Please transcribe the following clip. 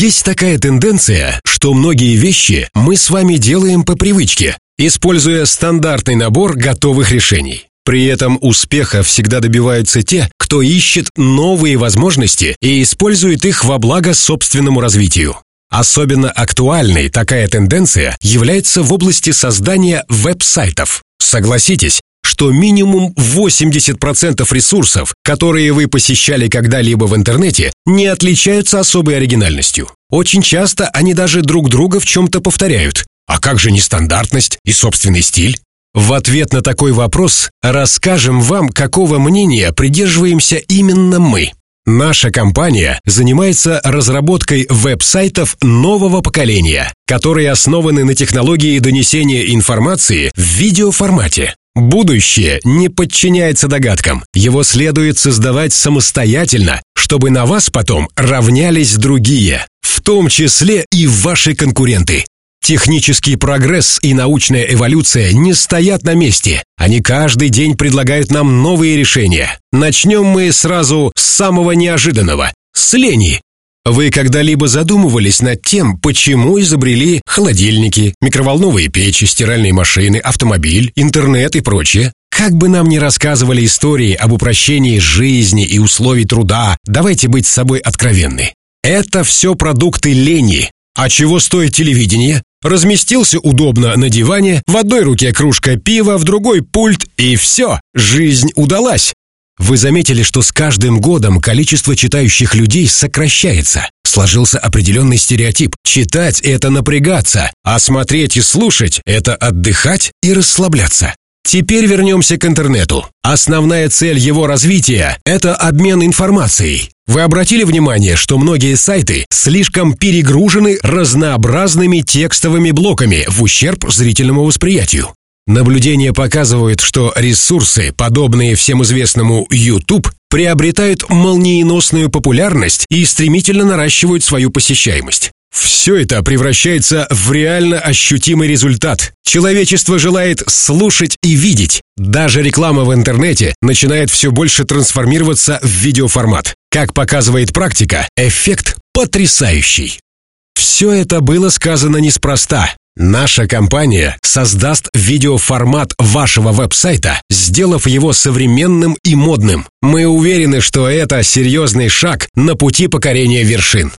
Есть такая тенденция, что многие вещи мы с вами делаем по привычке, используя стандартный набор готовых решений. При этом успеха всегда добиваются те, кто ищет новые возможности и использует их во благо собственному развитию. Особенно актуальной такая тенденция является в области создания веб-сайтов. Согласитесь, что минимум 80% ресурсов, которые вы посещали когда-либо в интернете, не отличаются особой оригинальностью. Очень часто они даже друг друга в чем-то повторяют. А как же нестандартность и собственный стиль? В ответ на такой вопрос расскажем вам, какого мнения придерживаемся именно мы. Наша компания занимается разработкой веб-сайтов нового поколения, которые основаны на технологии донесения информации в видеоформате. Будущее не подчиняется догадкам, его следует создавать самостоятельно, чтобы на вас потом равнялись другие, в том числе и ваши конкуренты. Технический прогресс и научная эволюция не стоят на месте. Они каждый день предлагают нам новые решения. Начнем мы сразу с самого неожиданного – с лени. Вы когда-либо задумывались над тем, почему изобрели холодильники, микроволновые печи, стиральные машины, автомобиль, интернет и прочее? Как бы нам ни рассказывали истории об упрощении жизни и условий труда, давайте быть с собой откровенны. Это все продукты лени. А чего стоит телевидение? Разместился удобно на диване, в одной руке кружка пива, в другой пульт, и все, жизнь удалась. Вы заметили, что с каждым годом количество читающих людей сокращается. Сложился определенный стереотип. Читать – это напрягаться, а смотреть и слушать – это отдыхать и расслабляться. Теперь вернемся к интернету. Основная цель его развития – это обмен информацией. Вы обратили внимание, что многие сайты слишком перегружены разнообразными текстовыми блоками в ущерб зрительному восприятию? Наблюдения показывают, что ресурсы, подобные всем известному YouTube, приобретают молниеносную популярность и стремительно наращивают свою посещаемость. Все это превращается в реально ощутимый результат. Человечество желает слушать и видеть. Даже реклама в интернете начинает все больше трансформироваться в видеоформат. Как показывает практика, эффект потрясающий. Все это было сказано неспроста. Наша компания создаст видеоформат вашего веб-сайта, сделав его современным и модным. Мы уверены, что это серьезный шаг на пути покорения вершин.